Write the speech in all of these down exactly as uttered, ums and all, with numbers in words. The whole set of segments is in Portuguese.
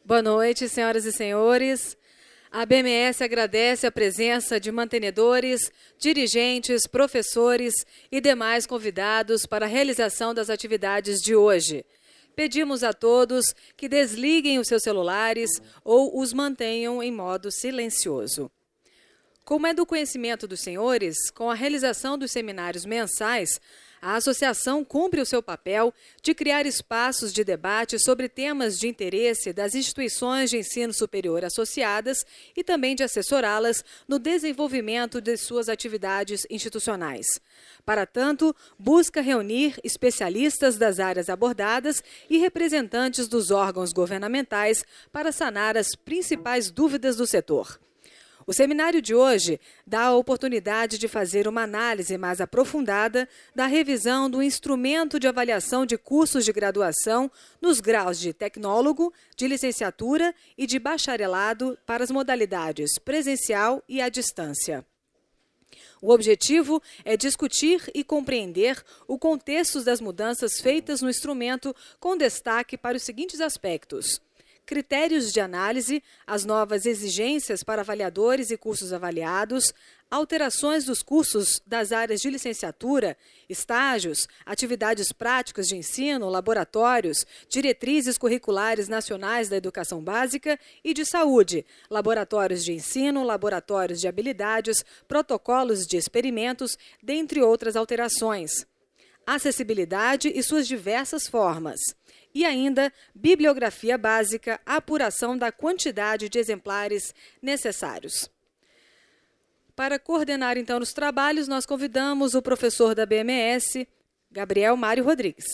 Boa noite, senhoras e senhores. A B M S agradece a presença de mantenedores, dirigentes, professores e demais convidados para a realização das atividades de hoje. Pedimos a todos que desliguem os seus celulares ou os mantenham em modo silencioso. Como é do conhecimento dos senhores, com a realização dos seminários mensais, a associação cumpre o seu papel de criar espaços de debate sobre temas de interesse das instituições de ensino superior associadas e também de assessorá-las no desenvolvimento de suas atividades institucionais. Para tanto, busca reunir especialistas das áreas abordadas e representantes dos órgãos governamentais para sanar as principais dúvidas do setor. O seminário de hoje dá a oportunidade de fazer uma análise mais aprofundada da revisão do instrumento de avaliação de cursos de graduação nos graus de tecnólogo, de licenciatura e de bacharelado para as modalidades presencial e à distância. O objetivo é discutir e compreender o contexto das mudanças feitas no instrumento, com destaque para os seguintes aspectos: critérios de análise, as novas exigências para avaliadores e cursos avaliados, alterações dos cursos das áreas de licenciatura, estágios, atividades práticas de ensino, laboratórios, diretrizes curriculares nacionais da educação básica e de saúde, laboratórios de ensino, laboratórios de habilidades, protocolos de experimentos, dentre outras alterações. Acessibilidade e suas diversas formas. E ainda, bibliografia básica, apuração da quantidade de exemplares necessários. Para coordenar, então, os trabalhos, nós convidamos o professor da B M S, Gabriel Mário Rodrigues.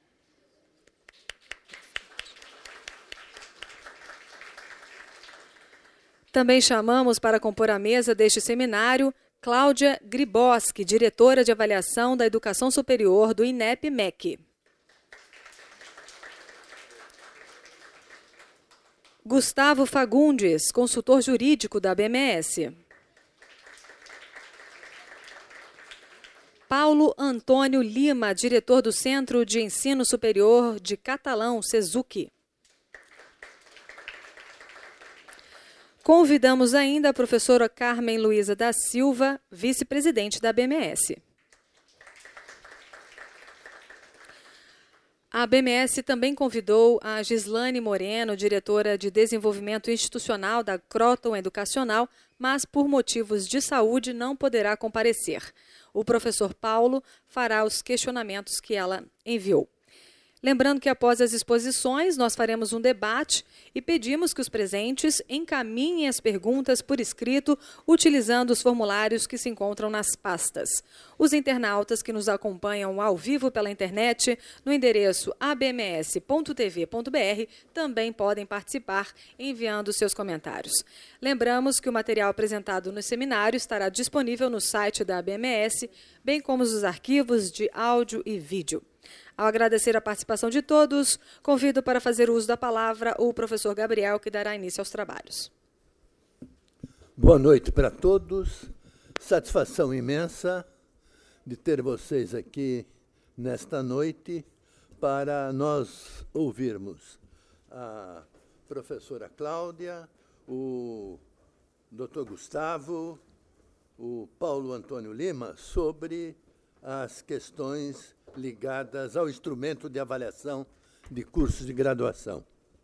Também chamamos para compor a mesa deste seminário Cláudia Griboski, diretora de avaliação da educação superior do INEP-MEC. Gustavo Fagundes, consultor jurídico da B M S. Paulo Antônio Lima, diretor do Centro de Ensino Superior de Catalão, SESUC. Convidamos ainda a professora Carmen Luísa da Silva, vice-presidente da B M S. A B M S também convidou a Gislane Moreno, diretora de Desenvolvimento Institucional da Croton Educacional, mas por motivos de saúde não poderá comparecer. O professor Paulo fará os questionamentos que ela enviou. Lembrando que após as exposições, nós faremos um debate e pedimos que os presentes encaminhem as perguntas por escrito, utilizando os formulários que se encontram nas pastas. Os internautas que nos acompanham ao vivo pela internet, no endereço a b m s ponto t v ponto b r, também podem participar enviando seus comentários. Lembramos que o material apresentado no seminário estará disponível no site da B M S, bem como os arquivos de áudio e vídeo. Ao agradecer a participação de todos, convido para fazer uso da palavra o professor Gabriel, que dará início aos trabalhos. Boa noite para todos. Satisfação imensa de ter vocês aqui nesta noite para nós ouvirmos a professora Cláudia, o doutor Gustavo, o Paulo Antônio Lima, sobre as questões ligadas ao instrumento de avaliação de cursos de graduação.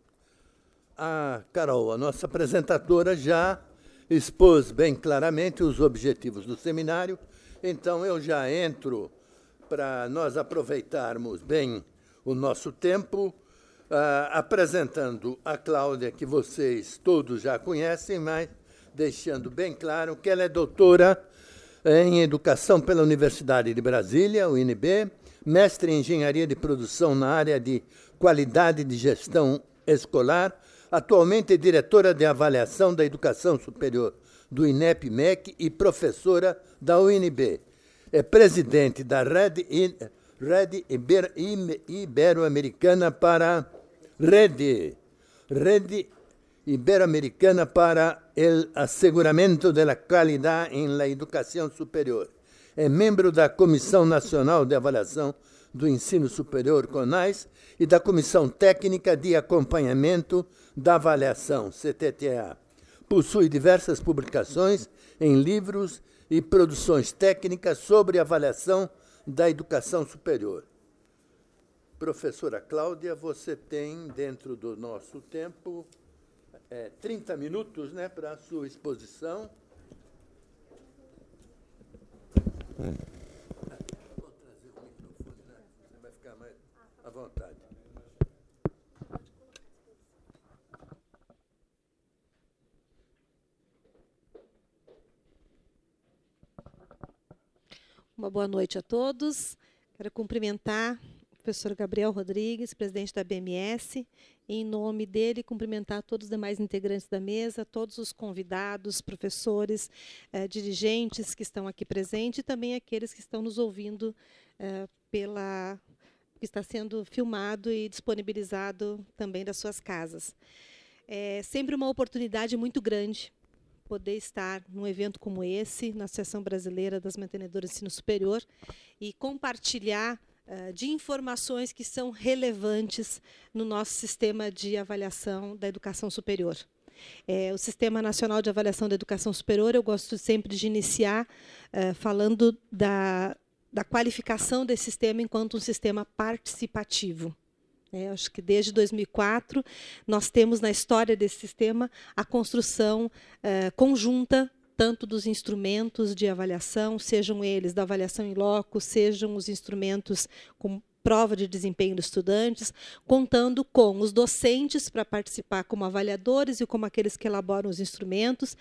A Carol, a nossa apresentadora, já expôs bem claramente os objetivos do seminário, então eu já entro para nós aproveitarmos bem o nosso tempo, uh, apresentando a Cláudia, que vocês todos já conhecem, mas deixando bem claro que ela é doutora em Educação pela Universidade de Brasília, U N B, mestre em Engenharia de Produção na área de Qualidade de Gestão Escolar, atualmente é diretora de Avaliação da Educação Superior do INEP-MEC e professora da U N B. É presidente da Rede, Rede Iber, Ibero-Americana para Rede, Rede Ibero-Americana para el Asseguramento de la Calidad en la Educación Superior. É membro da Comissão Nacional de Avaliação do Ensino Superior, CONAS, e da Comissão Técnica de Acompanhamento da Avaliação, C T T A. Possui diversas publicações em livros e produções técnicas sobre avaliação da educação superior. Professora Cláudia, você tem, dentro do nosso tempo, é, trinta minutos, né, para a sua exposição. Vou trazer o microfone, né? Você vai ficar mais à vontade. Uma boa noite a todos. Quero cumprimentar o professor Gabriel Rodrigues, presidente da B M S, e, em nome dele, cumprimentar todos os demais integrantes da mesa, todos os convidados, professores, eh, dirigentes que estão aqui presentes e também aqueles que estão nos ouvindo eh, pela que está sendo filmado e disponibilizado também das suas casas. É sempre uma oportunidade muito grande poder estar num evento como esse, na Associação Brasileira das Mantenedoras de Ensino Superior, e compartilhar uh, de informações que são relevantes no nosso sistema de avaliação da educação superior. É, o Sistema Nacional de Avaliação da Educação Superior, eu gosto sempre de iniciar uh, falando da, da qualificação desse sistema enquanto um sistema participativo. É, acho que desde dois mil e quatro nós temos na história desse sistema a construção eh, conjunta tanto dos instrumentos de avaliação, sejam eles da avaliação em loco, sejam os instrumentos com prova de desempenho dos estudantes, contando com os docentes para participar como avaliadores e como aqueles que elaboram os instrumentos,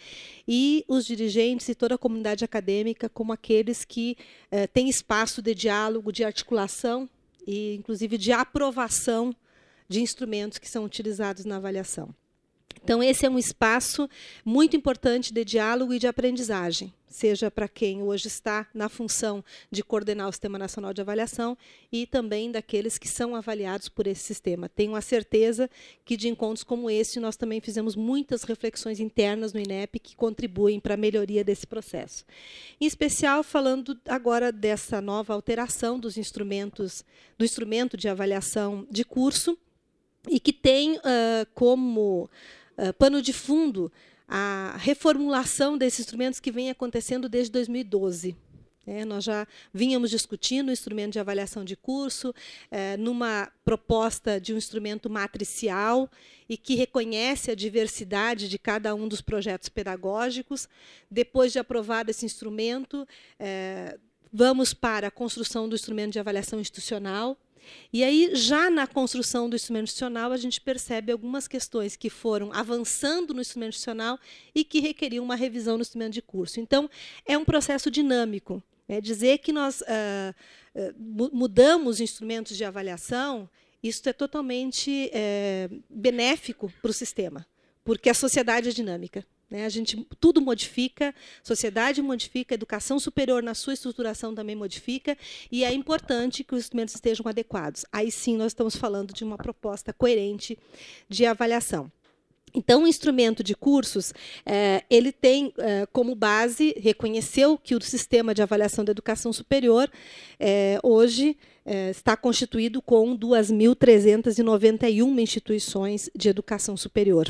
e os dirigentes e toda a comunidade acadêmica como aqueles que eh, têm espaço de diálogo, de articulação, e, inclusive, de aprovação de instrumentos que são utilizados na avaliação. Então, esse é um espaço muito importante de diálogo e de aprendizagem, seja para quem hoje está na função de coordenar o Sistema Nacional de Avaliação e também daqueles que são avaliados por esse sistema. Tenho a certeza que, de encontros como esse, nós também fizemos muitas reflexões internas no INEP que contribuem para a melhoria desse processo. Em especial, falando agora dessa nova alteração dos instrumentos, do instrumento de avaliação de curso, e que tem uh, como uh, pano de fundo a reformulação desses instrumentos que vem acontecendo desde dois mil e doze. É, nós já vínhamos discutindo o instrumento de avaliação de curso, é, numa proposta de um instrumento matricial e que reconhece a diversidade de cada um dos projetos pedagógicos. Depois de aprovado esse instrumento, é, vamos para a construção do instrumento de avaliação institucional. E aí, já na construção do instrumento institucional, a gente percebe algumas questões que foram avançando no instrumento institucional e que requeriam uma revisão no instrumento de curso. Então, é um processo dinâmico. É dizer que nós uh, uh, mudamos instrumentos de avaliação, isso é totalmente uh, benéfico para o sistema, porque a sociedade é dinâmica. Né? A gente, tudo modifica, sociedade modifica, a educação superior na sua estruturação também modifica, e é importante que os instrumentos estejam adequados. Aí sim nós estamos falando de uma proposta coerente de avaliação. Então, o instrumento de cursos, eh, ele tem eh, como base, reconheceu que o sistema de avaliação da educação superior, eh, hoje, eh, está constituído com duas mil trezentas e noventa e uma instituições de educação superior.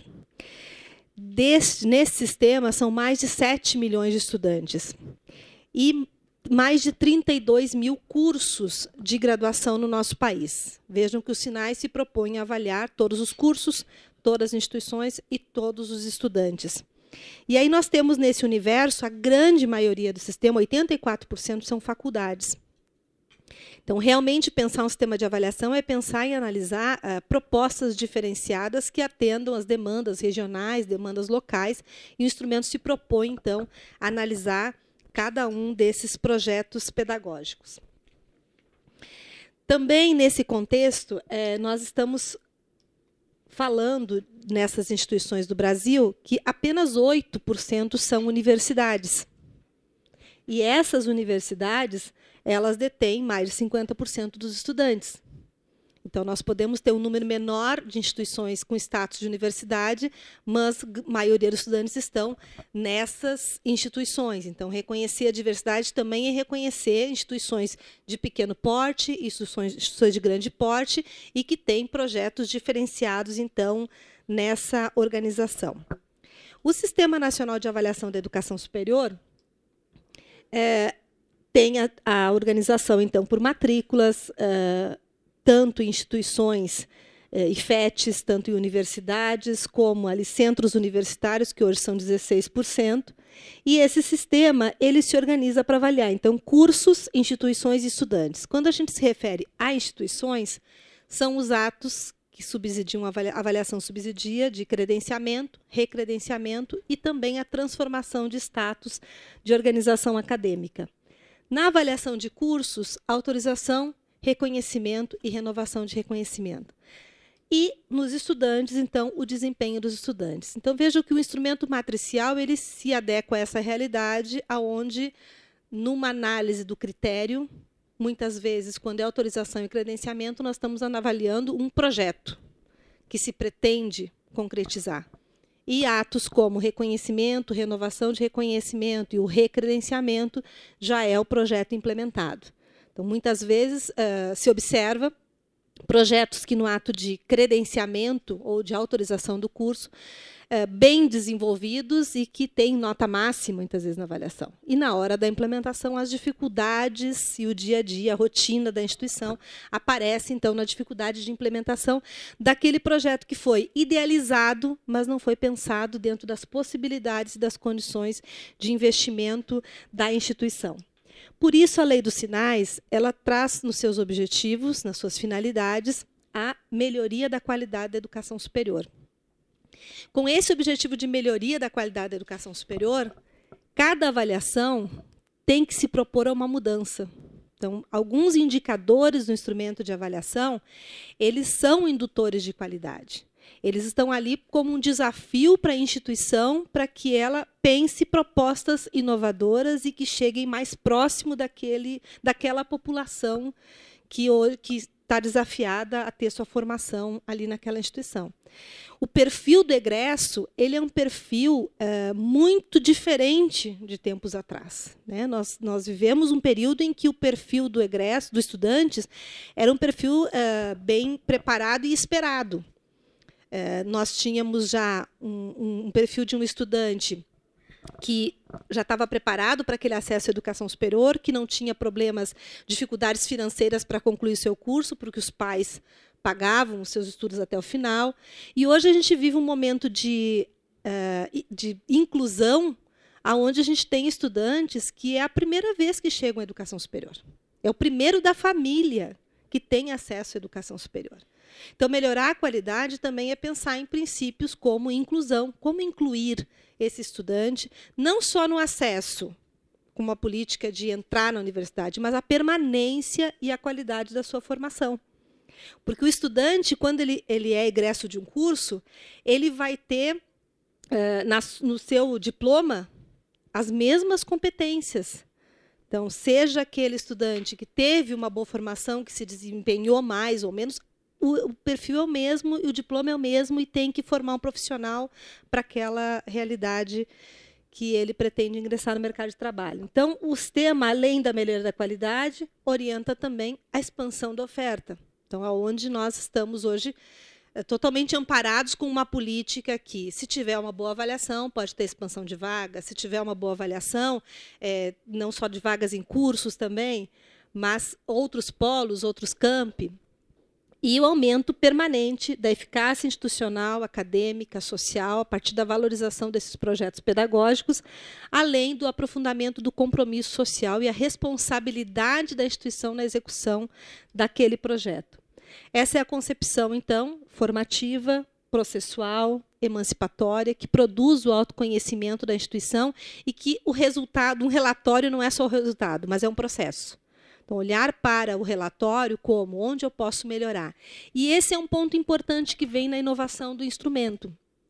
Desse, nesse sistema, são mais de sete milhões de estudantes e mais de trinta e dois mil cursos de graduação no nosso país. Vejam que os sinais se propõem a avaliar todos os cursos, todas as instituições e todos os estudantes. E aí nós temos nesse universo, a grande maioria do sistema, oitenta e quatro por cento, são faculdades. Então, realmente, pensar um sistema de avaliação é pensar em analisar uh, propostas diferenciadas que atendam às demandas regionais, demandas locais, e o instrumento se propõe, então, a analisar cada um desses projetos pedagógicos. Também, nesse contexto, eh, nós estamos falando, nessas instituições do Brasil, que apenas oito por cento são universidades. E essas universidades, elas detêm mais de cinquenta por cento dos estudantes. Então, nós podemos ter um número menor de instituições com status de universidade, mas a maioria dos estudantes estão nessas instituições. Então, reconhecer a diversidade também é reconhecer instituições de pequeno porte, instituições, instituições de grande porte, e que têm projetos diferenciados, então, nessa organização. O Sistema Nacional de Avaliação da Educação Superior é, tem a, a organização, então, por matrículas, uh, tanto em instituições eh, I F E Ts, tanto em universidades, como ali centros universitários, que hoje são dezesseis por cento. E esse sistema ele se organiza para avaliar, então, cursos, instituições e estudantes. Quando a gente se refere a instituições, são os atos que subsidiam a avaliação subsidia de credenciamento, recredenciamento e também a transformação de status de organização acadêmica. Na avaliação de cursos, autorização, reconhecimento e renovação de reconhecimento. E, nos estudantes, então, o desempenho dos estudantes. Então, vejam que o instrumento matricial ele se adequa a essa realidade, onde, numa análise do critério, muitas vezes, quando é autorização e credenciamento, nós estamos avaliando um projeto que se pretende concretizar. E atos como reconhecimento, renovação de reconhecimento e o recredenciamento já é o projeto implementado. Então, muitas vezes, uh, se observa projetos que, no ato de credenciamento ou de autorização do curso, uh, bem desenvolvidos e que têm nota máxima, muitas vezes, na avaliação. E, na hora da implementação, as dificuldades e o dia a dia, a rotina da instituição, aparece, então, na dificuldade de implementação daquele projeto que foi idealizado, mas não foi pensado dentro das possibilidades e das condições de investimento da instituição. Por isso, a Lei dos Sinais ela traz nos seus objetivos, nas suas finalidades, a melhoria da qualidade da educação superior. Com esse objetivo de melhoria da qualidade da educação superior, cada avaliação tem que se propor a uma mudança. Então, alguns indicadores do instrumento de avaliação, eles são indutores de qualidade. Eles estão ali como um desafio para a instituição, para que ela pense propostas inovadoras e que cheguem mais próximo daquele, daquela população que está desafiada a ter sua formação ali naquela instituição. O perfil do egresso ele é um perfil uh, muito diferente de tempos atrás, né? Nós, nós vivemos um período em que o perfil do egresso, dos estudantes, era um perfil uh, bem preparado e esperado. É, nós tínhamos já um, um perfil de um estudante que já estava preparado para aquele acesso à educação superior, que não tinha problemas, dificuldades financeiras para concluir seu curso, porque os pais pagavam os seus estudos até o final. E hoje a gente vive um momento de, uh, de inclusão, onde a gente tem estudantes que é a primeira vez que chegam à educação superior. É o primeiro da família que tem acesso à educação superior. Então, melhorar a qualidade também é pensar em princípios como inclusão, como incluir esse estudante, não só no acesso, com uma política de entrar na universidade, mas a permanência e a qualidade da sua formação. Porque o estudante, quando ele, ele é egresso de um curso, ele vai ter, uh, na, no seu diploma, as mesmas competências. Então, seja aquele estudante que teve uma boa formação, que se desempenhou mais ou menos, o perfil é o mesmo e o diploma é o mesmo e tem que formar um profissional para aquela realidade que ele pretende ingressar no mercado de trabalho. Então, o sistema, além da melhoria da qualidade, orienta também a expansão da oferta. Então, aonde nós estamos hoje é, totalmente amparados com uma política que, se tiver uma boa avaliação, pode ter expansão de vagas, se tiver uma boa avaliação, é, não só de vagas em cursos também, mas outros polos, outros campi, e o aumento permanente da eficácia institucional, acadêmica, social, a partir da valorização desses projetos pedagógicos, além do aprofundamento do compromisso social e a responsabilidade da instituição na execução daquele projeto. Essa é a concepção, então, formativa, processual, emancipatória, que produz o autoconhecimento da instituição e que o resultado, um relatório não é só o resultado, mas é um processo. Então, olhar para o relatório como onde eu posso melhorar. E esse é um ponto importante que vem na inovação do instrumento.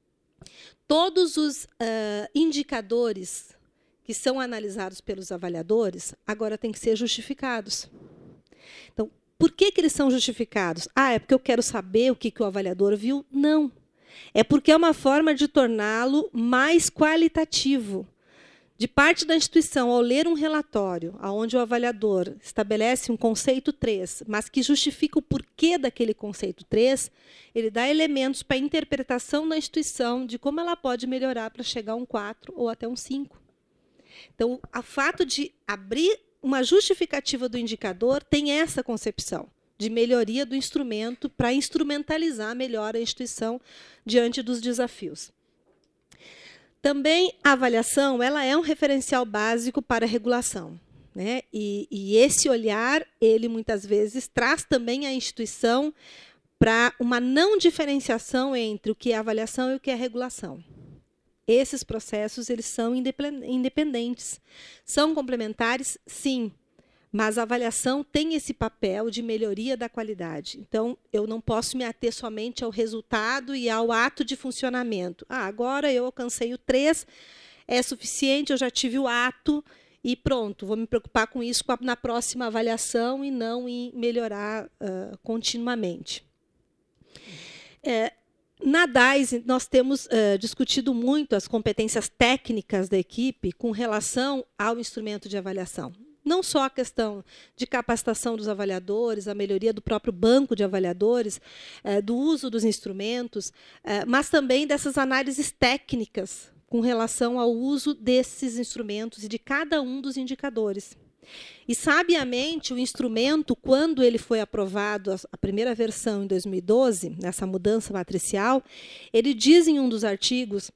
Todos os uh, indicadores que são analisados pelos avaliadores agora têm que ser justificados. Então, por que, que eles são justificados? Ah, é porque eu quero saber o que, que o avaliador viu? Não. É porque é uma forma de torná-lo mais qualitativo. De parte da instituição, ao ler um relatório onde o avaliador estabelece um conceito três, mas que justifica o porquê daquele conceito três, ele dá elementos para a interpretação da instituição de como ela pode melhorar para chegar a um quatro ou até um cinco. Então, o fato de abrir uma justificativa do indicador tem essa concepção de melhoria do instrumento para instrumentalizar melhor a instituição diante dos desafios. Também a avaliação ela é um referencial básico para a regulação, né? E, e esse olhar, ele muitas vezes traz também a instituição para uma não diferenciação entre o que é avaliação e o que é regulação. Esses processos eles são independentes. São complementares, sim, mas a avaliação tem esse papel de melhoria da qualidade. Então, eu não posso me ater somente ao resultado e ao ato de funcionamento. Ah, agora eu alcancei o três, é suficiente, eu já tive o ato e pronto, vou me preocupar com isso na próxima avaliação e não em melhorar uh, continuamente. É, na D A I S, nós temos uh, discutido muito as competências técnicas da equipe com relação ao instrumento de avaliação. Não só a questão de capacitação dos avaliadores, a melhoria do próprio banco de avaliadores, eh, do uso dos instrumentos, eh, mas também dessas análises técnicas com relação ao uso desses instrumentos e de cada um dos indicadores. E, sabiamente, o instrumento, quando ele foi aprovado, a primeira versão em dois mil e doze, nessa mudança matricial, ele diz em um dos artigos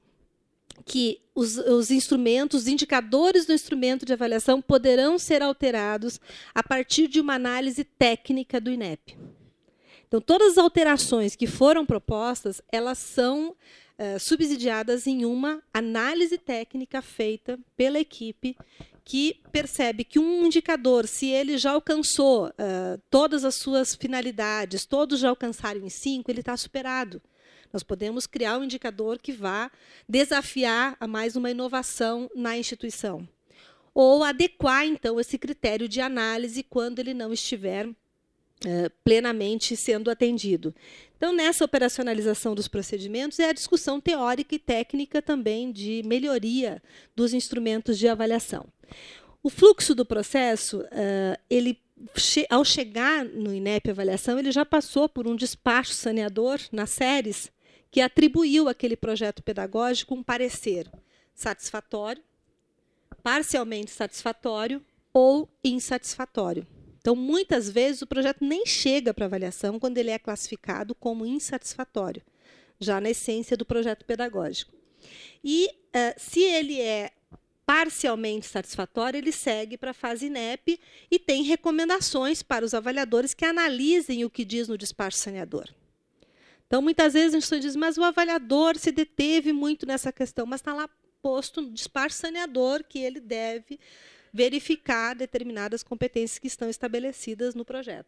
que os, os instrumentos, os indicadores do instrumento de avaliação poderão ser alterados a partir de uma análise técnica do INEP. Então, todas as alterações que foram propostas, elas são uh, subsidiadas em uma análise técnica feita pela equipe que percebe que um indicador, se ele já alcançou uh, todas as suas finalidades, todos já alcançaram em cinco, ele está superado. Nós podemos criar um indicador que vá desafiar a mais uma inovação na instituição. Ou adequar, então, esse critério de análise quando ele não estiver eh, plenamente sendo atendido. Então, nessa operacionalização dos procedimentos, é a discussão teórica e técnica também de melhoria dos instrumentos de avaliação. O fluxo do processo, eh, ele ao chegar no INEP Avaliação, ele já passou por um despacho saneador nas séries que atribuiu àquele projeto pedagógico um parecer satisfatório, parcialmente satisfatório ou insatisfatório. Então, muitas vezes, o projeto nem chega para avaliação quando ele é classificado como insatisfatório, já na essência do projeto pedagógico. E, uh, se ele é parcialmente satisfatório, ele segue para a fase INEP e tem recomendações para os avaliadores que analisem o que diz no despacho saneador. Então, muitas vezes a gente diz, mas o avaliador se deteve muito nessa questão, mas está lá posto no despacho saneador que ele deve verificar determinadas competências que estão estabelecidas no projeto.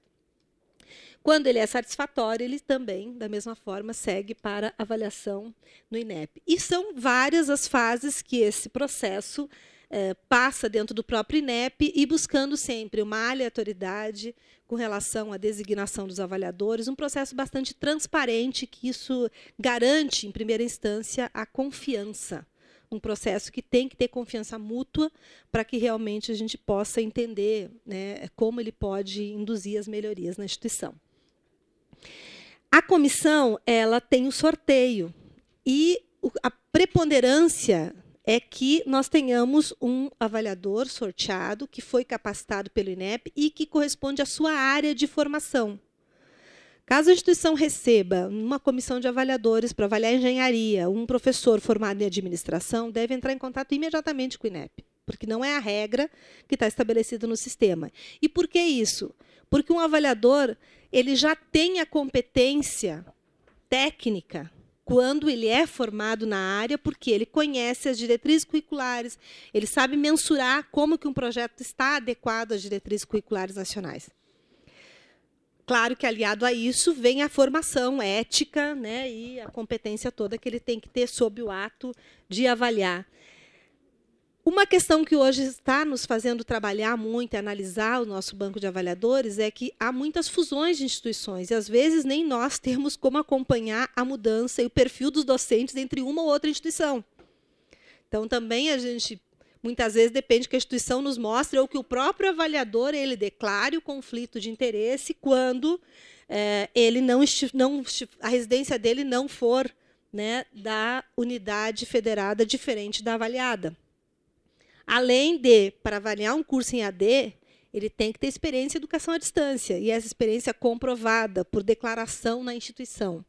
Quando ele é satisfatório, ele também, da mesma forma, segue para avaliação no INEP. E são várias as fases que esse processo eh, passa dentro do próprio INEP e buscando sempre uma aleatoriedade com relação à designação dos avaliadores, um processo bastante transparente, que isso garante, em primeira instância, a confiança. Um processo que tem que ter confiança mútua para que realmente a gente possa entender, né, como ele pode induzir as melhorias na instituição. A comissão ela tem o sorteio e a preponderância é que nós tenhamos um avaliador sorteado que foi capacitado pelo INEP e que corresponde à sua área de formação. Caso a instituição receba uma comissão de avaliadores para avaliar engenharia, um professor formado em administração deve entrar em contato imediatamente com o INEP, porque não é a regra que está estabelecida no sistema. E por que isso? Porque um avaliador ele já tem a competência técnica quando ele é formado na área, porque ele conhece as diretrizes curriculares, ele sabe mensurar como que um projeto está adequado às diretrizes curriculares nacionais. Claro que, aliado a isso, vem a formação ética, né, e a competência toda que ele tem que ter sob o ato de avaliar. Uma questão que hoje está nos fazendo trabalhar muito e analisar o nosso banco de avaliadores é que há muitas fusões de instituições e, às vezes, nem nós temos como acompanhar a mudança e o perfil dos docentes entre uma ou outra instituição. Então, também a gente, muitas vezes, depende que a instituição nos mostre ou que o próprio avaliador ele declare o conflito de interesse quando é, ele não, não, a residência dele não for, né, da unidade federada diferente da avaliada. Além de, para avaliar um curso em A D, ele tem que ter experiência em educação à distância, e essa experiência comprovada por declaração na instituição.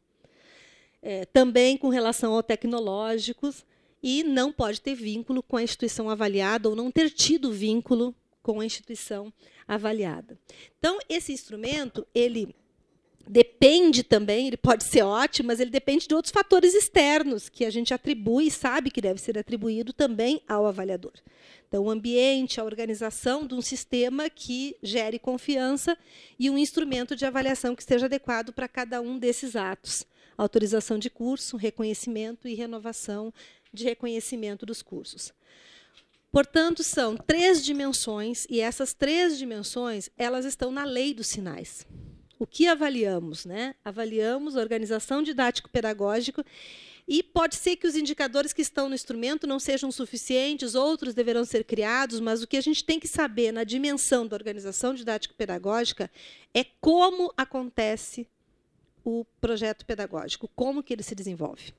É, também com relação ao tecnológicos, e não pode ter vínculo com a instituição avaliada ou não ter tido vínculo com a instituição avaliada. Então, esse instrumento, ele depende também, ele pode ser ótimo, mas ele depende de outros fatores externos que a gente atribui e sabe que deve ser atribuído também ao avaliador. Então, o ambiente, a organização de um sistema que gere confiança e um instrumento de avaliação que esteja adequado para cada um desses atos. Autorização de curso, reconhecimento e renovação de reconhecimento dos cursos. Portanto, são três dimensões, e essas três dimensões elas estão na lei dos sinais. O que avaliamos? Né? Avaliamos a organização didático-pedagógica e pode ser que os indicadores que estão no instrumento não sejam suficientes, outros deverão ser criados, mas o que a gente tem que saber na dimensão da organização didático-pedagógica é como acontece o projeto pedagógico, como que ele se desenvolve.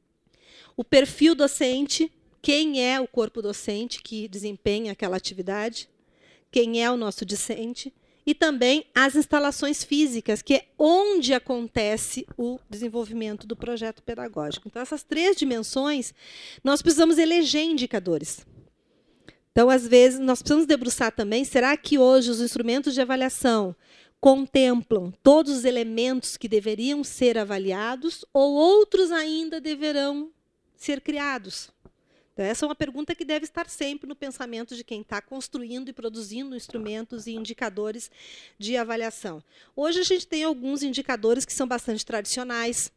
O perfil docente, quem é o corpo docente que desempenha aquela atividade, quem é o nosso discente, e também as instalações físicas, que é onde acontece o desenvolvimento do projeto pedagógico. Então, essas três dimensões, nós precisamos eleger indicadores. Então, às vezes, nós precisamos debruçar também, será que hoje os instrumentos de avaliação contemplam todos os elementos que deveriam ser avaliados ou outros ainda deverão ser criados? Então, essa é uma pergunta que deve estar sempre no pensamento de quem está construindo e produzindo instrumentos e indicadores de avaliação. Hoje, a gente tem alguns indicadores que são bastante tradicionais.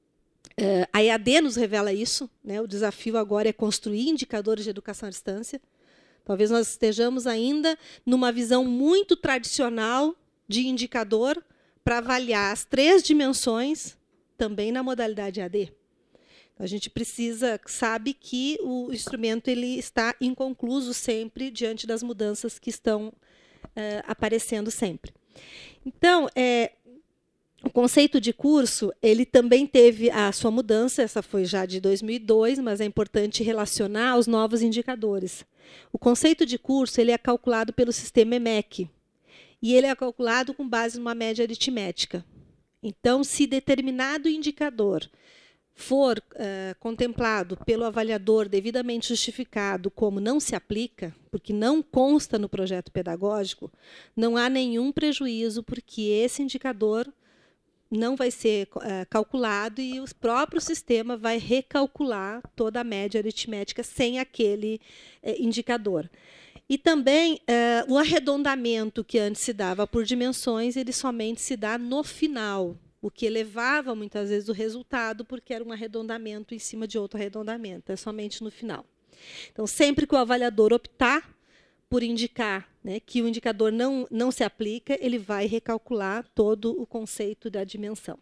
É, a E A D nos revela isso, né? O desafio agora é construir indicadores de educação à distância. Talvez nós estejamos ainda numa visão muito tradicional de indicador para avaliar as três dimensões também na modalidade E A D. A gente precisa, sabe que o instrumento ele está inconcluso sempre diante das mudanças que estão é, aparecendo sempre. Então, é, o conceito de curso ele também teve a sua mudança, essa foi já de dois mil e dois, mas é importante relacionar aos novos indicadores. O conceito de curso ele é calculado pelo sistema E M E C, e ele é calculado com base numa média aritmética. Então, se determinado indicador for uh, contemplado pelo avaliador devidamente justificado como não se aplica, porque não consta no projeto pedagógico, não há nenhum prejuízo, porque esse indicador não vai ser uh, calculado e o próprio sistema vai recalcular toda a média aritmética sem aquele uh, indicador. E também uh, o arredondamento que antes se dava por dimensões, ele somente se dá no final, o que elevava muitas vezes o resultado, porque era um arredondamento em cima de outro arredondamento, é somente no final. Então, sempre que o avaliador optar por indicar, né, que o indicador não, não se aplica, ele vai recalcular todo o conceito da dimensão.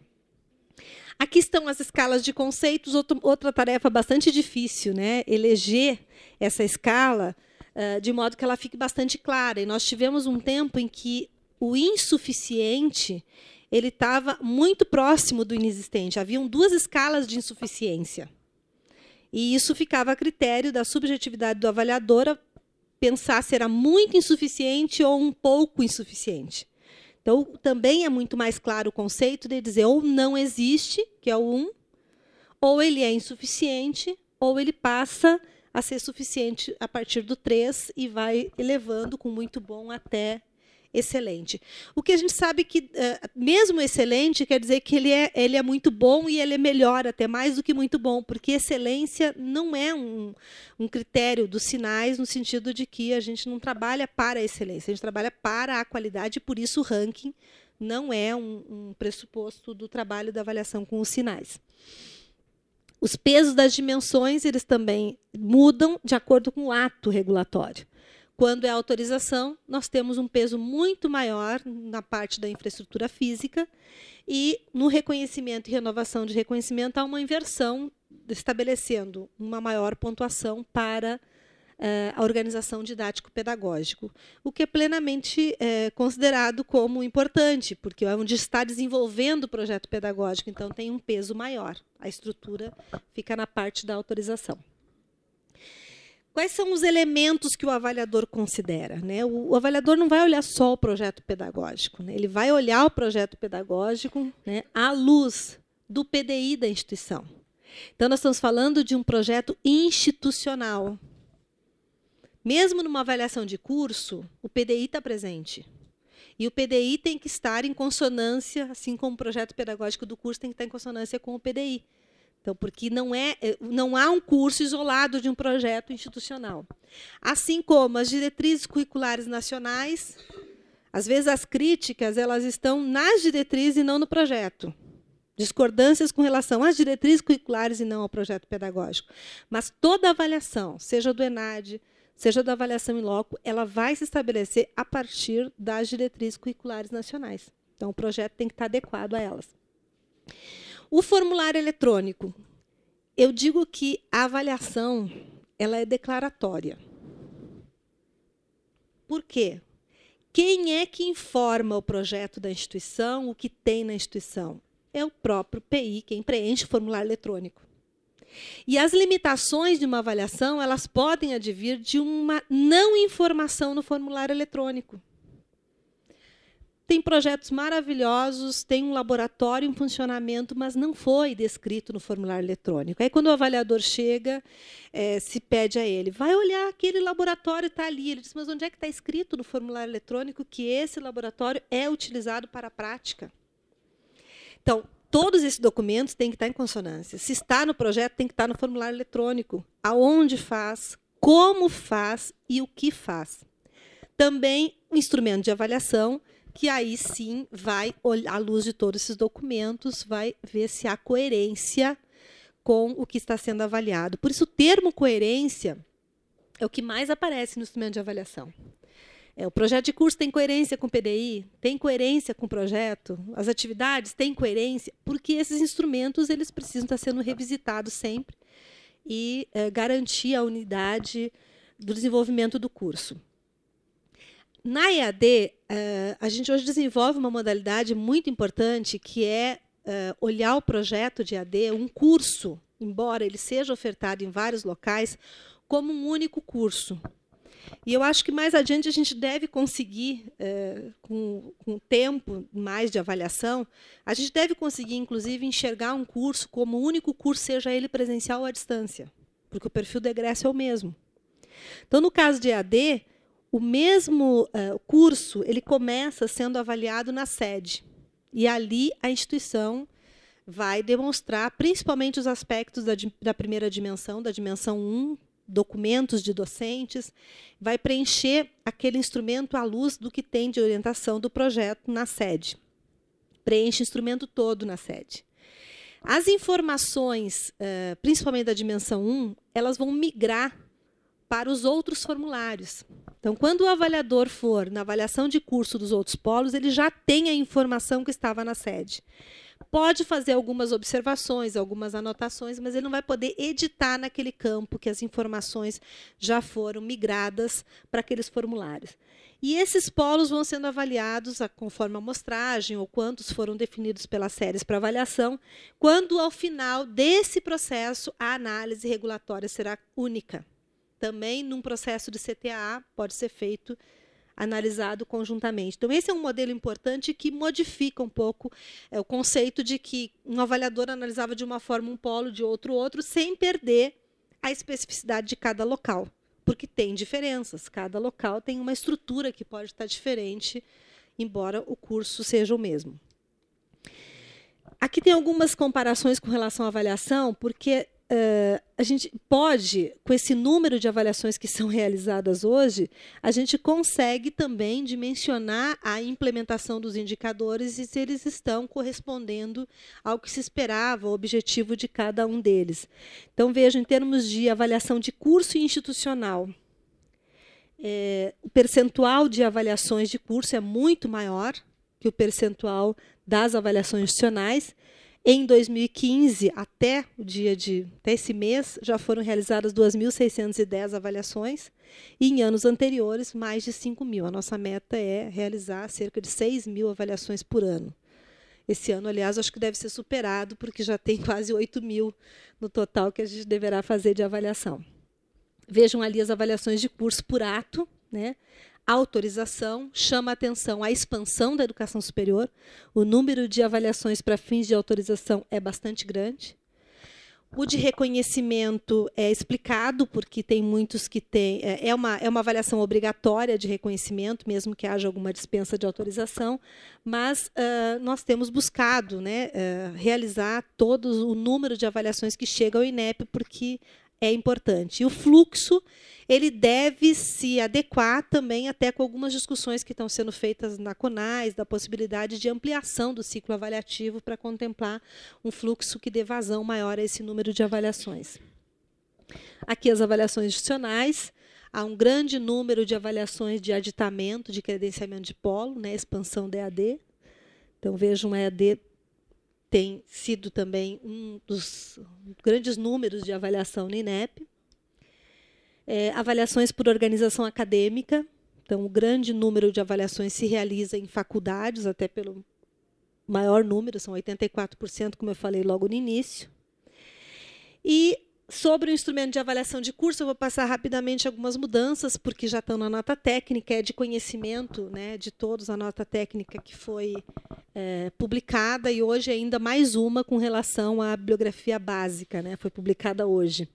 Aqui estão as escalas de conceitos, outro, outra tarefa bastante difícil, né, eleger essa escala uh, de modo que ela fique bastante clara. E nós tivemos um tempo em que o insuficiente ele estava muito próximo do inexistente. Haviam duas escalas de insuficiência. E isso ficava a critério da subjetividade do avaliador a pensar se era muito insuficiente ou um pouco insuficiente. Então, também é muito mais claro o conceito de dizer ou não existe, que é o um, ou ele é insuficiente, ou ele passa a ser suficiente a partir do três e vai elevando com muito bom até excelente. O que a gente sabe que, uh, mesmo excelente, quer dizer que ele é, ele é muito bom e ele é melhor, até mais do que muito bom, porque excelência não é um, um critério dos sinais, no sentido de que a gente não trabalha para a excelência, a gente trabalha para a qualidade, e por isso o ranking não é um, um pressuposto do trabalho da avaliação com os sinais. Os pesos das dimensões eles também mudam de acordo com o ato regulatório. Quando é autorização, nós temos um peso muito maior na parte da infraestrutura física e no reconhecimento e renovação de reconhecimento há uma inversão, estabelecendo uma maior pontuação para uh, a organização didático-pedagógico, o que é plenamente uh, considerado como importante, porque é onde está desenvolvendo o projeto pedagógico, então tem um peso maior. A estrutura fica na parte da autorização. Quais são os elementos que o avaliador considera? Né? O, o avaliador não vai olhar só o projeto pedagógico, né? Ele vai olhar o projeto pedagógico, né, à luz do P D I da instituição. Então, nós estamos falando de um projeto institucional. Mesmo numa avaliação de curso, o P D I está presente. E o P D I tem que estar em consonância, assim como o projeto pedagógico do curso tem que estar em consonância com o P D I. Então, porque não, é, não há um curso isolado de um projeto institucional. Assim como as diretrizes curriculares nacionais, às vezes as críticas elas estão nas diretrizes e não no projeto. Discordâncias com relação às diretrizes curriculares e não ao projeto pedagógico. Mas toda avaliação, seja do ENAD, seja da avaliação in loco, ela vai se estabelecer a partir das diretrizes curriculares nacionais. Então, o projeto tem que estar adequado a elas. O formulário eletrônico. Eu digo que a avaliação ela é declaratória. Por quê? Quem é que informa o projeto da instituição, o que tem na instituição? É o próprio P I, quem preenche o formulário eletrônico. E as limitações de uma avaliação elas podem advir de uma não informação no formulário eletrônico. Tem projetos maravilhosos, tem um laboratório em funcionamento, mas não foi descrito no formulário eletrônico. Aí, quando o avaliador chega, é, se pede a ele, vai olhar, aquele laboratório está ali. Ele diz, mas onde é que está escrito no formulário eletrônico que esse laboratório é utilizado para a prática? Então, todos esses documentos têm que estar em consonância. Se está no projeto, tem que estar no formulário eletrônico. Aonde faz, como faz e o que faz. Também, um instrumento de avaliação, que aí sim vai, à luz de todos esses documentos, vai ver se há coerência com o que está sendo avaliado. Por isso, o termo coerência é o que mais aparece no instrumento de avaliação. É, o projeto de curso tem coerência com o P D I? Tem coerência com o projeto? As atividades têm coerência? Porque esses instrumentos eles precisam estar sendo revisitados sempre e é, garantir a unidade do desenvolvimento do curso. Na E A D, uh, a gente hoje desenvolve uma modalidade muito importante, que é uh, olhar o projeto de E A D, um curso, embora ele seja ofertado em vários locais, como um único curso. E eu acho que mais adiante a gente deve conseguir, uh, com, com o tempo mais de avaliação, a gente deve conseguir, inclusive, enxergar um curso como o único curso, seja ele presencial ou à distância, porque o perfil do egresso é o mesmo. Então, no caso de E A D, o mesmo uh, curso ele começa sendo avaliado na sede. E ali a instituição vai demonstrar principalmente os aspectos da, da primeira dimensão, da dimensão um, documentos de docentes, vai preencher aquele instrumento à luz do que tem de orientação do projeto na sede. Preenche o instrumento todo na sede. As informações, uh, principalmente da dimensão um, elas vão migrar para os outros formulários. Então, quando o avaliador for na avaliação de curso dos outros polos, ele já tem a informação que estava na sede. Pode fazer algumas observações, algumas anotações, mas ele não vai poder editar naquele campo que as informações já foram migradas para aqueles formulários. E esses polos vão sendo avaliados conforme a amostragem ou quantos foram definidos pelas séries para avaliação, quando, ao final desse processo, a análise regulatória será única. Também, num processo de C T A A, pode ser feito, analisado conjuntamente. Então, esse é um modelo importante que modifica um pouco é, o conceito de que um avaliador analisava de uma forma um polo, de outro outro, sem perder a especificidade de cada local, porque tem diferenças. Cada local tem uma estrutura que pode estar diferente, embora o curso seja o mesmo. Aqui tem algumas comparações com relação à avaliação, porque uh, a gente pode, com esse número de avaliações que são realizadas hoje, a gente consegue também dimensionar a implementação dos indicadores e se eles estão correspondendo ao que se esperava, ao objetivo de cada um deles. Então, vejo, em termos de avaliação de curso institucional, é, o percentual de avaliações de curso é muito maior que o percentual das avaliações institucionais. Em dois mil e quinze, até o dia de até esse mês, já foram realizadas duas mil seiscentas e dez avaliações, e em anos anteriores, mais de cinco mil. A nossa meta é realizar cerca de seis mil avaliações por ano. Esse ano, aliás, acho que deve ser superado, porque já tem quase oito mil no total que a gente deverá fazer de avaliação. Vejam ali as avaliações de curso por ato, né? Autorização, chama a atenção a expansão da educação superior. O número de avaliações para fins de autorização é bastante grande. O de reconhecimento é explicado, porque tem muitos que têm... É uma, é uma avaliação obrigatória de reconhecimento, mesmo que haja alguma dispensa de autorização, mas uh, nós temos buscado, né, uh, realizar todo o número de avaliações que chega ao INEP, porque é importante. E o fluxo, ele deve se adequar também até com algumas discussões que estão sendo feitas na CONAS, da possibilidade de ampliação do ciclo avaliativo para contemplar um fluxo que dê vazão maior a esse número de avaliações. Aqui as avaliações institucionais. Há um grande número de avaliações de aditamento, de credenciamento de polo, né, expansão da E A D. Então, vejam, a E A D tem sido também um dos grandes números de avaliação no INEP. É, avaliações por organização acadêmica. Então, o grande número de avaliações se realiza em faculdades, até pelo maior número, são oitenta e quatro por cento, como eu falei logo no início. E sobre o instrumento de avaliação de curso, eu vou passar rapidamente algumas mudanças, porque já estão na nota técnica, é de conhecimento, né, de todos, a nota técnica que foi é, publicada, e hoje ainda mais uma com relação à bibliografia básica, né, foi publicada hoje.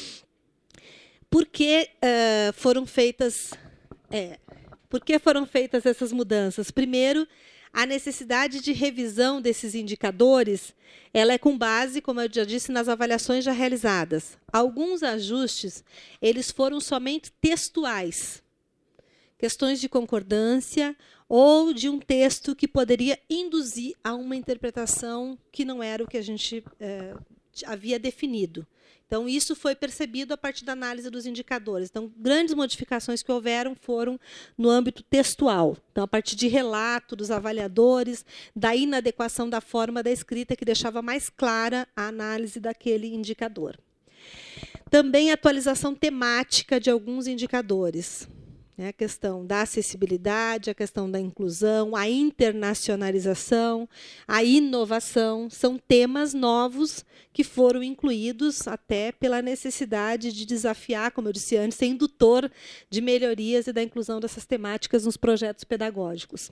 Por que uh, foram feitas, é, por que foram feitas essas mudanças? Primeiro, a necessidade de revisão desses indicadores, ela é com base, como eu já disse, nas avaliações já realizadas. Alguns ajustes, eles foram somente textuais. Questões de concordância ou de um texto que poderia induzir a uma interpretação que não era o que a gente é, havia definido. Então, isso foi percebido a partir da análise dos indicadores. Então, grandes modificações que houveram foram no âmbito textual. Então, a partir de relato dos avaliadores, da inadequação da forma da escrita, que deixava mais clara a análise daquele indicador. Também a atualização temática de alguns indicadores. A questão da acessibilidade, a questão da inclusão, a internacionalização, a inovação, são temas novos que foram incluídos até pela necessidade de desafiar, como eu disse antes, ser indutor de melhorias e da inclusão dessas temáticas nos projetos pedagógicos.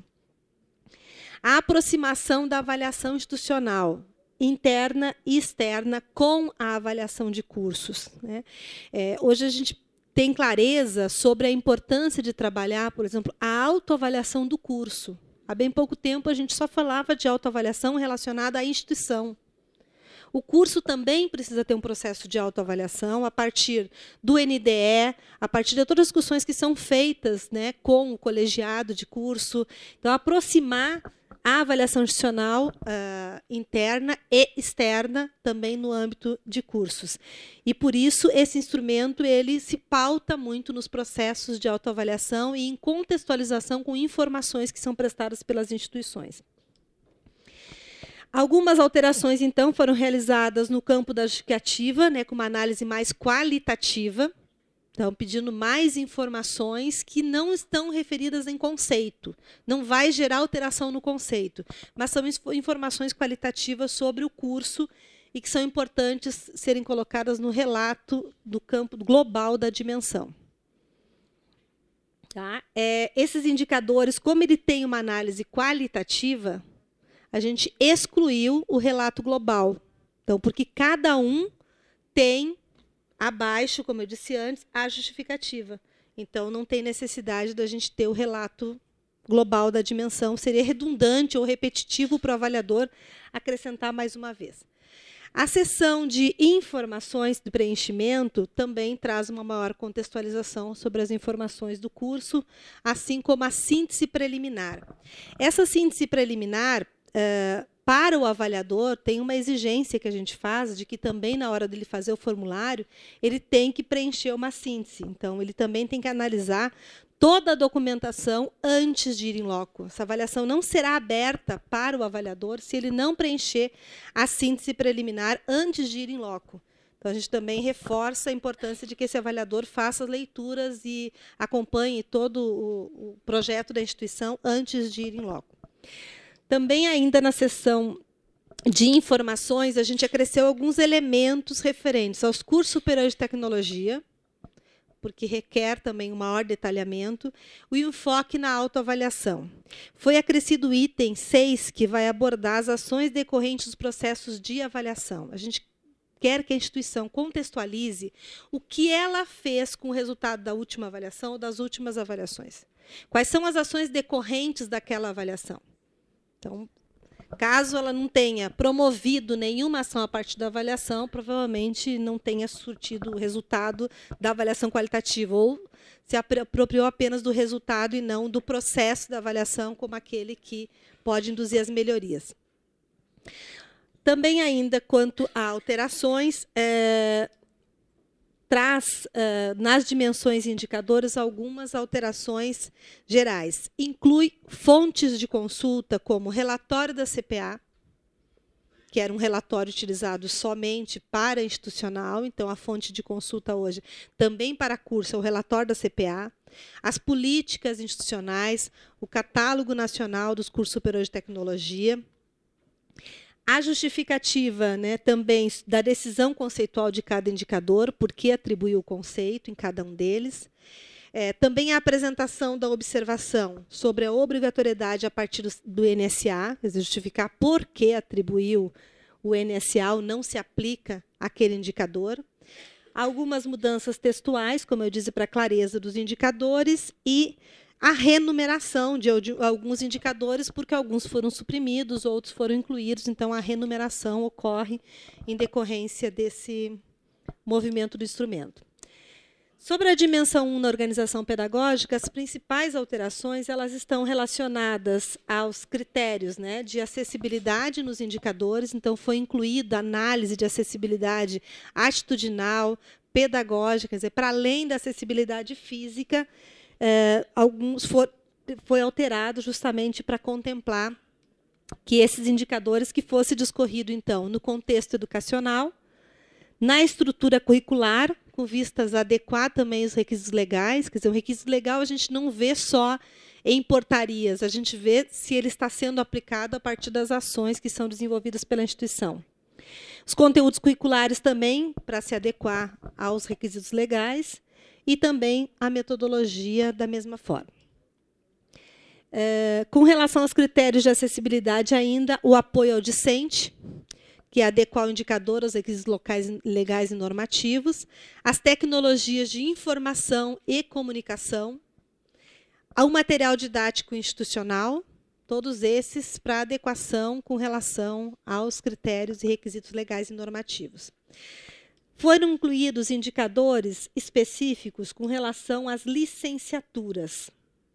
A aproximação da avaliação institucional, interna e externa, com a avaliação de cursos, né? É, hoje a gente tem clareza sobre a importância de trabalhar, por exemplo, a autoavaliação do curso. Há bem pouco tempo, a gente só falava de autoavaliação relacionada à instituição. O curso também precisa ter um processo de autoavaliação a partir do N D E, a partir de todas as discussões que são feitas, né, com o colegiado de curso. Então, aproximar a avaliação institucional uh, interna e externa também no âmbito de cursos. E, por isso, esse instrumento ele se pauta muito nos processos de autoavaliação e em contextualização com informações que são prestadas pelas instituições. Algumas alterações, então, foram realizadas no campo da justificativa, né, com uma análise mais qualitativa. Então, pedindo mais informações que não estão referidas em conceito. Não vai gerar alteração no conceito, mas são informações qualitativas sobre o curso e que são importantes serem colocadas no relato do campo global da dimensão. Tá? É, esses indicadores, como ele tem uma análise qualitativa, a gente excluiu o relato global. Então, porque cada um tem abaixo, como eu disse antes, a justificativa. Então, não tem necessidade da gente ter o relato global da dimensão. Seria redundante ou repetitivo para o avaliador acrescentar mais uma vez. A seção de informações de preenchimento também traz uma maior contextualização sobre as informações do curso, assim como a síntese preliminar. Essa síntese preliminar, uh, para o avaliador, tem uma exigência que a gente faz de que também, na hora dele fazer o formulário, ele tem que preencher uma síntese. Então, ele também tem que analisar toda a documentação antes de ir em loco. Essa avaliação não será aberta para o avaliador se ele não preencher a síntese preliminar antes de ir em loco. Então, a gente também reforça a importância de que esse avaliador faça leituras e acompanhe todo o, o projeto da instituição antes de ir em loco. Também, ainda na seção de informações, a gente acresceu alguns elementos referentes aos cursos superiores de tecnologia, porque requer também um maior detalhamento, o enfoque na autoavaliação. Foi acrescido o item seis, que vai abordar as ações decorrentes dos processos de avaliação. A gente quer que a instituição contextualize o que ela fez com o resultado da última avaliação ou das últimas avaliações. Quais são as ações decorrentes daquela avaliação. Então, caso ela não tenha promovido nenhuma ação a partir da avaliação, provavelmente não tenha surtido o resultado da avaliação qualitativa, ou se apropriou apenas do resultado e não do processo da avaliação, como aquele que pode induzir as melhorias. Também, ainda, quanto a alterações, é, traz, uh, nas dimensões e indicadores, algumas alterações gerais. Inclui fontes de consulta, como relatório da C P A, que era um relatório utilizado somente para institucional, então a fonte de consulta hoje também para curso é o relatório da C P A, as políticas institucionais, o catálogo nacional dos cursos superiores de tecnologia, a justificativa, né, também da decisão conceitual de cada indicador, por que atribuiu o conceito em cada um deles. É, também a apresentação da observação sobre a obrigatoriedade a partir do, do N S A, quer dizer, justificar por que atribuiu o N S A ou não se aplica àquele indicador. Algumas mudanças textuais, como eu disse, para a clareza dos indicadores, e a renumeração de alguns indicadores, porque alguns foram suprimidos, outros foram incluídos, então a renumeração ocorre em decorrência desse movimento do instrumento. Sobre a dimensão um na organização pedagógica, as principais alterações elas estão relacionadas aos critérios, né, de acessibilidade nos indicadores, então foi incluída a análise de acessibilidade atitudinal, pedagógica, quer dizer, para além da acessibilidade física, É, alguns for, foi alterado justamente para contemplar que esses indicadores que fosse discorrido, então, no contexto educacional, na estrutura curricular, com vistas a adequar também os requisitos legais. Quer dizer, o requisito legal a gente não vê só em portarias, a gente vê se ele está sendo aplicado a partir das ações que são desenvolvidas pela instituição. Os conteúdos curriculares também, para se adequar aos requisitos legais, e também a metodologia da mesma forma. É, com relação aos critérios de acessibilidade, ainda o apoio ao discente, que é adequar o indicador aos requisitos locais, legais e normativos, as tecnologias de informação e comunicação, ao material didático institucional, todos esses para adequação com relação aos critérios e requisitos legais e normativos. Foram incluídos indicadores específicos com relação às licenciaturas.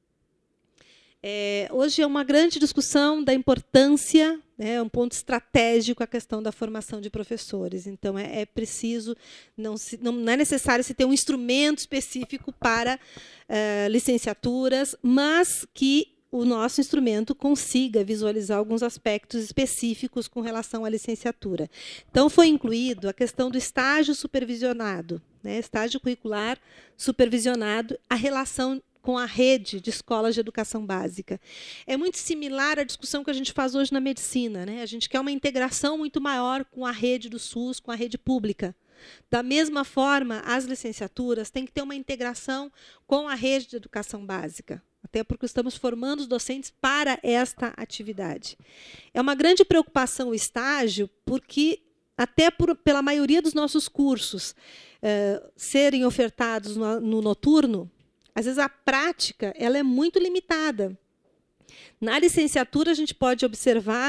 É, hoje é uma grande discussão da importância, né, um ponto estratégico a questão da formação de professores. Então, é, é preciso, não, se, não, não é necessário se ter um instrumento específico para uh, licenciaturas, mas que o nosso instrumento consiga visualizar alguns aspectos específicos com relação à licenciatura. Então, foi incluído a questão do estágio supervisionado, né, estágio curricular supervisionado, a relação com a rede de escolas de educação básica. É muito similar à discussão que a gente faz hoje na medicina, né? A gente quer uma integração muito maior com a rede do SUS, com a rede pública. Da mesma forma, as licenciaturas têm que ter uma integração com a rede de educação básica, até porque estamos formando os docentes para esta atividade. É uma grande preocupação o estágio, porque até por, pela maioria dos nossos cursos eh, serem ofertados no, no noturno, às vezes a prática ela é muito limitada. Na licenciatura, a gente pode observar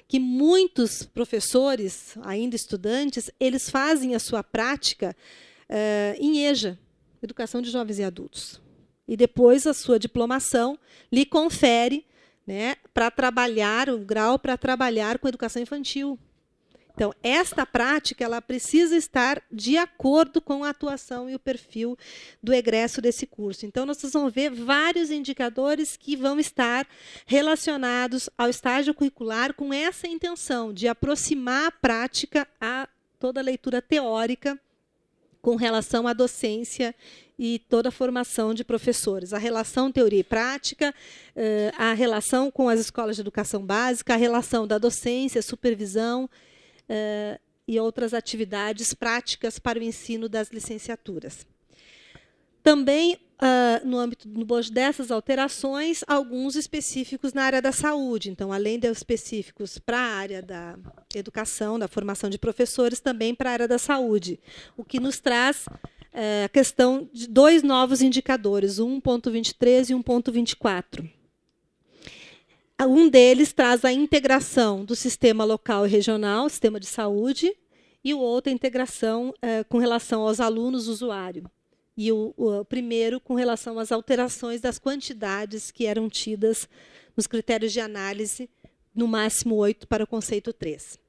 que muitos professores, ainda estudantes, eles fazem a sua prática uh, em EJA, Educação de Jovens e Adultos. E depois a sua diplomação lhe confere, né, para trabalhar, o grau para trabalhar com educação infantil. Então, esta prática ela precisa estar de acordo com a atuação e o perfil do egresso desse curso. Então, nós vamos ver vários indicadores que vão estar relacionados ao estágio curricular com essa intenção de aproximar a prática a toda a leitura teórica com relação à docência e toda a formação de professores. A relação teoria e prática, a relação com as escolas de educação básica, a relação da docência, supervisão, Uh, e outras atividades práticas para o ensino das licenciaturas. Também, uh, no âmbito no bojo dessas alterações, alguns específicos na área da saúde. Então, além dos específicos para a área da educação, da formação de professores, também para a área da saúde, o que nos traz uh, a questão de dois novos indicadores, um ponto vinte e três e um ponto vinte e quatro. Um deles traz a integração do sistema local e regional, sistema de saúde, e o outro a integração eh, com relação aos alunos usuário. E o, o primeiro com relação às alterações das quantidades que eram tidas nos critérios de análise, no máximo oito para o conceito três.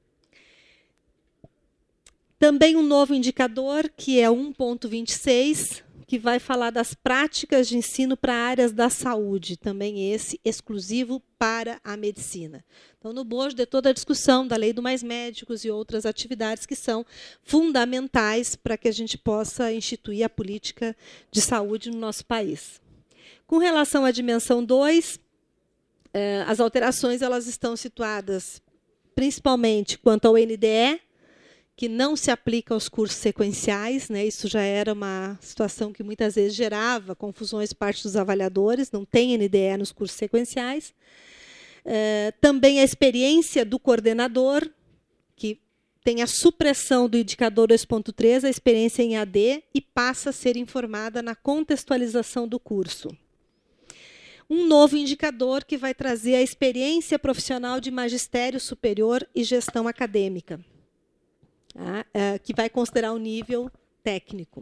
Também um novo indicador, que é um ponto vinte e seis, que vai falar das práticas de ensino para áreas da saúde, também esse exclusivo para a medicina. Então, no bojo de toda a discussão da Lei do Mais Médicos e outras atividades que são fundamentais para que a gente possa instituir a política de saúde no nosso país. Com relação à dimensão dois, eh, as alterações elas estão situadas principalmente quanto ao N D E, que não se aplica aos cursos sequenciais, né? Isso já era uma situação que muitas vezes gerava confusões por parte dos avaliadores, não tem N D E nos cursos sequenciais. Uh, também a experiência do coordenador, que tem a supressão do indicador dois ponto três, a experiência em A D, e passa a ser informada na contextualização do curso. Um novo indicador que vai trazer a experiência profissional de magistério superior e gestão acadêmica. Tá? É, que vai considerar o nível técnico.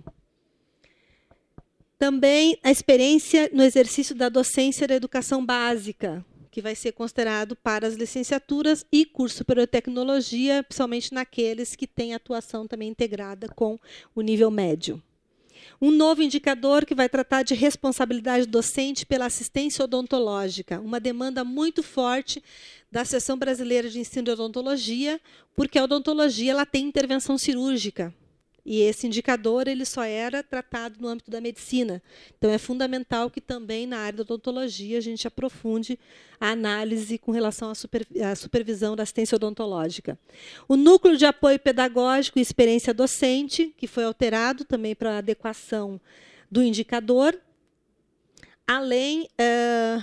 Também a experiência no exercício da docência da educação básica, que vai ser considerado para as licenciaturas e curso superior de tecnologia, principalmente naqueles que têm atuação também integrada com o nível médio. Um novo indicador que vai tratar de responsabilidade docente pela assistência odontológica, uma demanda muito forte da Associação Brasileira de Ensino de Odontologia, porque a odontologia ela tem intervenção cirúrgica. E esse indicador ele só era tratado no âmbito da medicina. Então, é fundamental que também na área da odontologia a gente aprofunde a análise com relação à, super, à supervisão da assistência odontológica. O núcleo de apoio pedagógico e experiência docente, que foi alterado também para a adequação do indicador, além uh,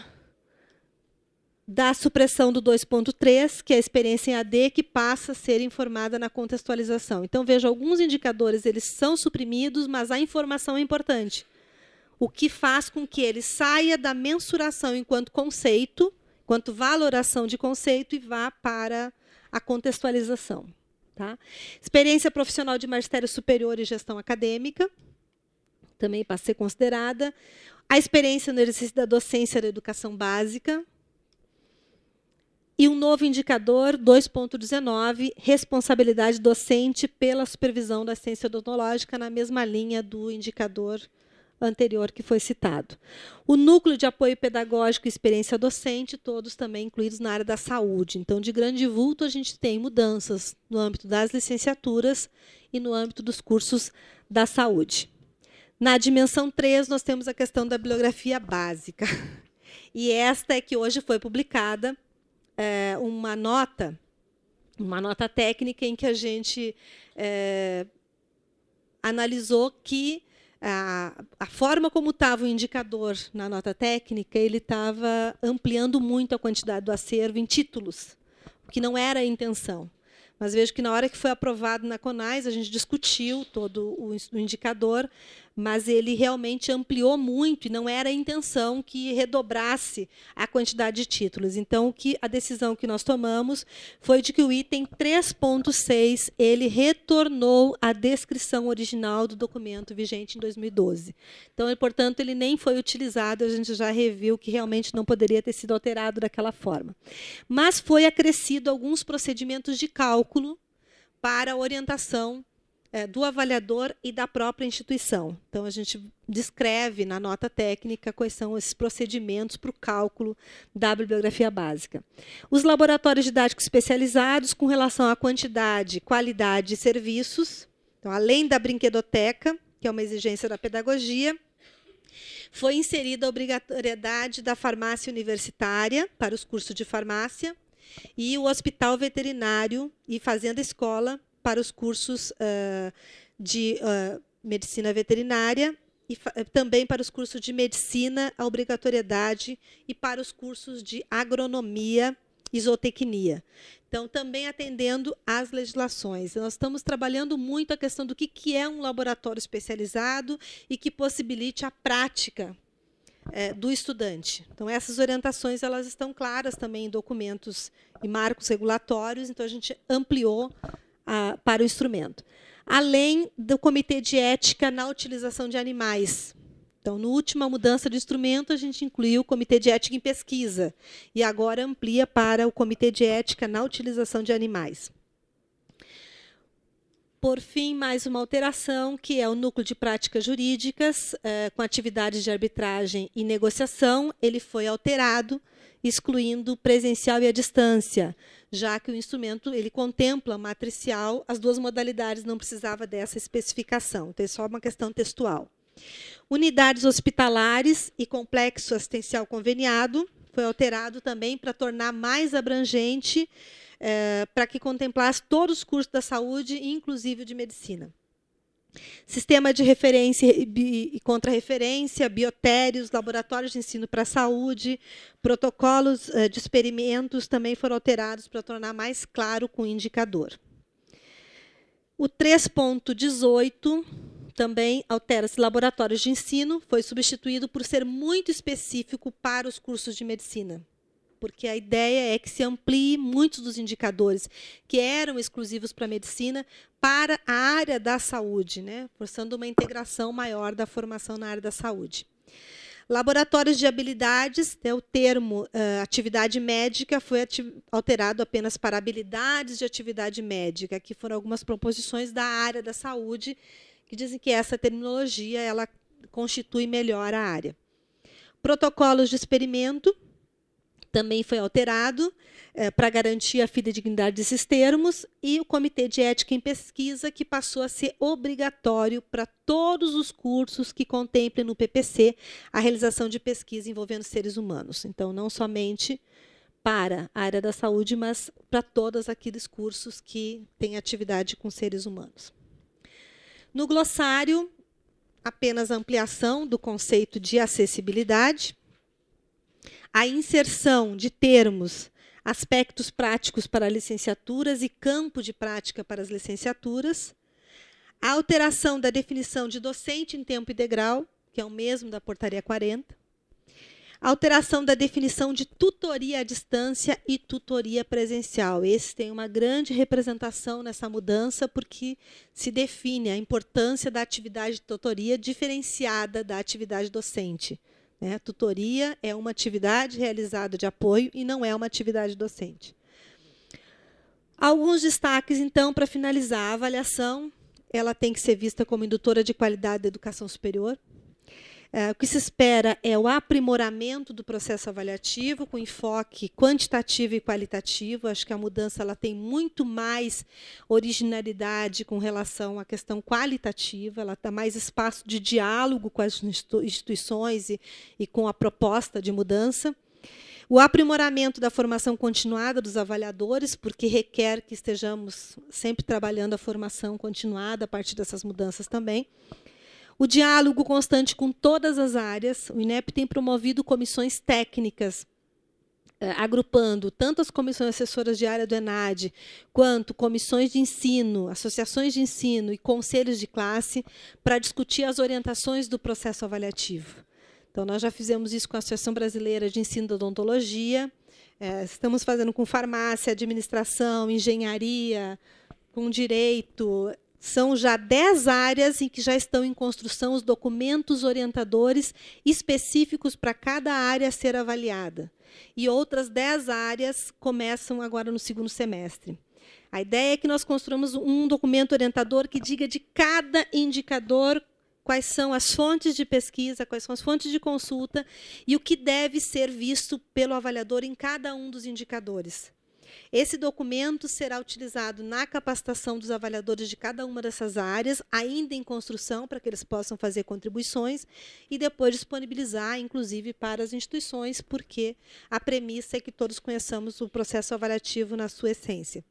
da supressão do dois ponto três, que é a experiência em A D, que passa a ser informada na contextualização. Então, veja, alguns indicadores eles são suprimidos, mas a informação é importante. O que faz com que ele saia da mensuração enquanto conceito, enquanto valoração de conceito, e vá para a contextualização. Tá? Experiência profissional de magistério superior e gestão acadêmica, também para ser considerada. A experiência no exercício da docência da educação básica. E um novo indicador, dois ponto dezenove, responsabilidade docente pela supervisão da assistência odontológica, na mesma linha do indicador anterior que foi citado. O núcleo de apoio pedagógico e experiência docente, todos também incluídos na área da saúde. Então, de grande vulto, a gente tem mudanças no âmbito das licenciaturas e no âmbito dos cursos da saúde. Na dimensão três, nós temos a questão da bibliografia básica. E esta é que hoje foi publicada, É, uma nota, uma nota técnica em que a gente é, analisou que a, a forma como estava o indicador na nota técnica, ele estava ampliando muito a quantidade do acervo em títulos, o que não era a intenção. Mas vejo que, na hora que foi aprovado na CONAS, a gente discutiu todo o, o indicador, mas ele realmente ampliou muito, e não era a intenção que redobrasse a quantidade de títulos. Então, o que, a decisão que nós tomamos foi de que o item três ponto seis ele retornou à descrição original do documento vigente em dois mil e doze. Então, ele, portanto, ele nem foi utilizado, a gente já reviu que realmente não poderia ter sido alterado daquela forma. Mas foi acrescido alguns procedimentos de cálculo para a orientação É, do avaliador e da própria instituição. Então, a gente descreve na nota técnica quais são esses procedimentos para o cálculo da bibliografia básica. Os laboratórios didáticos especializados com relação à quantidade, qualidade de serviços, então, além da brinquedoteca, que é uma exigência da pedagogia, foi inserida a obrigatoriedade da farmácia universitária para os cursos de farmácia e o hospital veterinário e fazenda escola para os cursos uh, de uh, medicina veterinária e também para os cursos de medicina, a obrigatoriedade, e para os cursos de agronomia e zootecnia. Então, também atendendo às legislações. Nós estamos trabalhando muito a questão do que, que é um laboratório especializado e que possibilite a prática é, do estudante. Então, essas orientações elas estão claras também em documentos e marcos regulatórios, então a gente ampliou A, para o instrumento. Além do Comitê de Ética na utilização de animais. Então, na última mudança do instrumento, a gente incluiu o Comitê de Ética em Pesquisa, e agora amplia para o Comitê de Ética na utilização de animais. Por fim, mais uma alteração, que é o Núcleo de Práticas Jurídicas, eh, com atividades de arbitragem e negociação. Ele foi alterado, excluindo o presencial e a distância, já que o instrumento ele contempla matricial, as duas modalidades não precisava dessa especificação, então é só uma questão textual. Unidades hospitalares e complexo assistencial conveniado foi alterado também para tornar mais abrangente, eh, para que contemplasse todos os cursos da saúde, inclusive o de medicina. Sistema de referência e contra-referência, biotérios, laboratórios de ensino para a saúde, protocolos de experimentos também foram alterados para tornar mais claro com o indicador. O três ponto dezoito também altera-se laboratórios de ensino, foi substituído por ser muito específico para os cursos de medicina, porque a ideia é que se amplie muitos dos indicadores que eram exclusivos para a medicina para a área da saúde, né, forçando uma integração maior da formação na área da saúde. Laboratórios de habilidades, né, o termo uh, atividade médica foi ati- alterado apenas para habilidades de atividade médica, que foram algumas proposições da área da saúde, que dizem que essa terminologia ela constitui melhor a área. Protocolos de experimento, também foi alterado eh, para garantir a fidedignidade desses termos, e o Comitê de Ética em Pesquisa, que passou a ser obrigatório para todos os cursos que contemplem no P P C a realização de pesquisa envolvendo seres humanos. Então, não somente para a área da saúde, mas para todos aqueles cursos que têm atividade com seres humanos. No glossário, apenas a ampliação do conceito de acessibilidade, a inserção de termos, aspectos práticos para licenciaturas e campo de prática para as licenciaturas, a alteração da definição de docente em tempo integral, que é o mesmo da portaria quarenta, a alteração da definição de tutoria à distância e tutoria presencial. Esse tem uma grande representação nessa mudança, porque se define a importância da atividade de tutoria diferenciada da atividade docente. Né? Tutoria é uma atividade realizada de apoio e não é uma atividade docente. Alguns destaques, então, para finalizar. A avaliação ela tem que ser vista como indutora de qualidade da educação superior. É, o que se espera é o aprimoramento do processo avaliativo, com enfoque quantitativo e qualitativo. Acho que a mudança ela tem muito mais originalidade com relação à questão qualitativa, ela dá mais espaço de diálogo com as instituições e, e com a proposta de mudança. O aprimoramento da formação continuada dos avaliadores, porque requer que estejamos sempre trabalhando a formação continuada a partir dessas mudanças também. O diálogo constante com todas as áreas. O INEP tem promovido comissões técnicas agrupando tanto as comissões assessoras de área do ENAD, quanto comissões de ensino, associações de ensino e conselhos de classe, para discutir as orientações do processo avaliativo. Então, nós já fizemos isso com a Associação Brasileira de Ensino da Odontologia, é, estamos fazendo com farmácia, administração, engenharia, com direito. São já dez áreas em que já estão em construção os documentos orientadores específicos para cada área a ser avaliada. E outras dez áreas começam agora no segundo semestre. A ideia é que nós construamos um documento orientador que diga de cada indicador quais são as fontes de pesquisa, quais são as fontes de consulta e o que deve ser visto pelo avaliador em cada um dos indicadores. Esse documento será utilizado na capacitação dos avaliadores de cada uma dessas áreas, ainda em construção, para que eles possam fazer contribuições, e depois disponibilizar, inclusive, para as instituições, porque a premissa é que todos conheçamos o processo avaliativo na sua essência.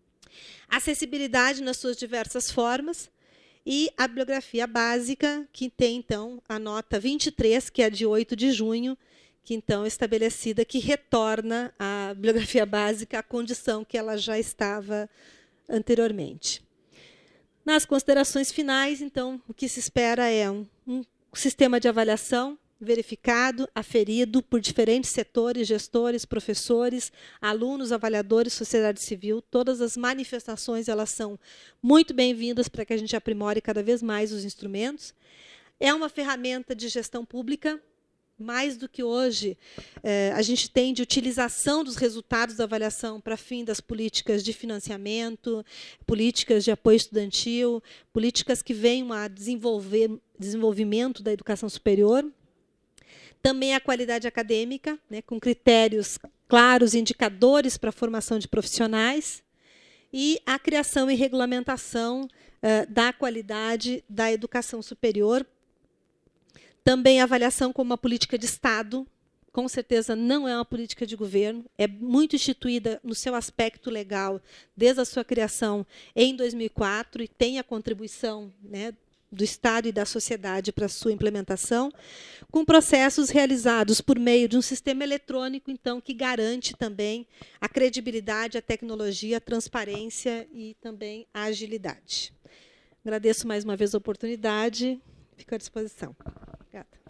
Acessibilidade nas suas diversas formas, e a bibliografia básica, que tem, então, a nota vinte e três, que é de oito de junho, que, então, é estabelecida, que retorna a bibliografia básica à condição que ela já estava anteriormente. Nas considerações finais, então, o que se espera é um, um sistema de avaliação verificado, aferido por diferentes setores, gestores, professores, alunos, avaliadores, sociedade civil. Todas as manifestações elas são muito bem-vindas para que a gente aprimore cada vez mais os instrumentos. É uma ferramenta de gestão pública, mais do que hoje, eh, a gente tem de utilização dos resultados da avaliação para fim das políticas de financiamento, políticas de apoio estudantil, políticas que venham a desenvolver desenvolvimento da educação superior. Também a qualidade acadêmica, né, com critérios claros, indicadores para a formação de profissionais, e a criação e regulamentação eh, da qualidade da educação superior. Também a avaliação como uma política de Estado, com certeza não é uma política de governo, é muito instituída no seu aspecto legal desde a sua criação em dois mil e quatro e tem a contribuição, né, do Estado e da sociedade para a sua implementação, com processos realizados por meio de um sistema eletrônico, então, que garante também a credibilidade, a tecnologia, a transparência e também a agilidade. Agradeço mais uma vez a oportunidade, fico à disposição. Obrigada.